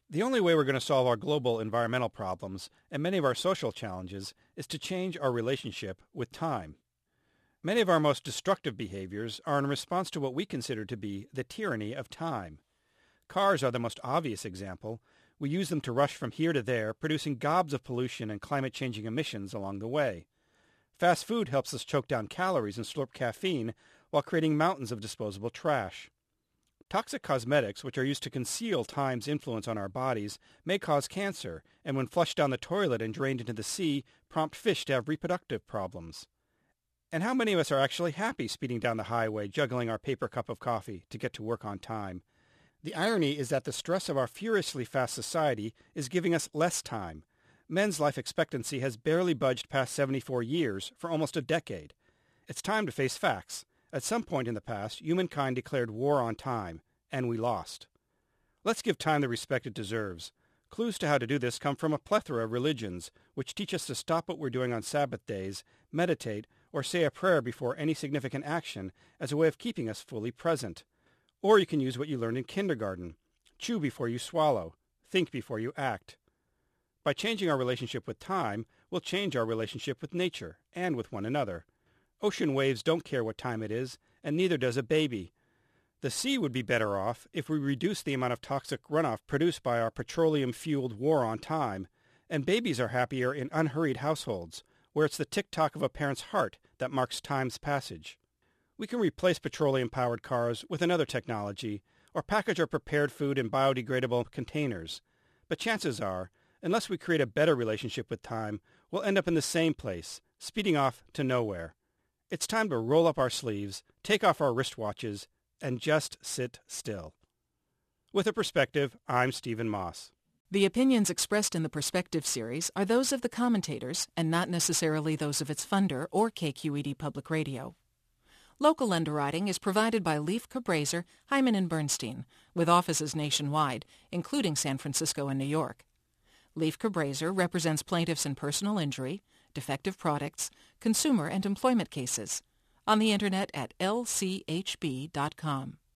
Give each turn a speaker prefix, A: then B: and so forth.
A: The only way we're going to solve our global environmental problems and many of our social challenges is to change our relationship with time. Many of our most destructive behaviors are in response to what we consider to be the tyranny of time. Cars are the most obvious example. We use them to rush from here to there, producing gobs of pollution and climate-changing emissions along the way. Fast food helps us choke down calories and slurp caffeine while creating mountains of disposable trash. Toxic cosmetics, which are used to conceal time's influence on our bodies, may cause cancer, and when flushed down the toilet and drained into the sea, prompt fish to have reproductive problems. And how many of us are actually happy speeding down the highway, juggling our paper cup of coffee to get to work on time? The irony is that the stress of our furiously fast society is giving us less time. Men's life expectancy has barely budged past 74 years for almost a decade. It's time to face facts. At some point in the past, humankind declared war on time, and we lost. Let's give time the respect it deserves. Clues to how to do this come from a plethora of religions, which teach us to stop what we're doing on Sabbath days, meditate, or say a prayer before any significant action as a way of keeping us fully present. Or you can use what you learned in kindergarten. Chew before you swallow. Think before you act. By changing our relationship with time, we'll change our relationship with nature and with one another. Ocean waves don't care what time it is, and neither does a baby. The sea would be better off if we reduced the amount of toxic runoff produced by our petroleum-fueled war on time, and babies are happier in unhurried households, where it's the tick-tock of a parent's heart that marks time's passage. We can replace petroleum-powered cars with another technology, or package our prepared food in biodegradable containers. But chances are, unless we create a better relationship with time, we'll end up in the same place, speeding off to nowhere. It's time to roll up our sleeves, take off our wristwatches, and just sit still. With a Perspective, I'm Stephen Moss.
B: The opinions expressed in the Perspective series are those of the commentators and not necessarily those of its funder or KQED Public Radio. Local underwriting is provided by Leif Cabraser, Hyman & Bernstein, with offices nationwide, including San Francisco and New York. Leif Cabraser represents plaintiffs in personal injury, defective products, consumer and employment cases. On the Internet at lchb.com.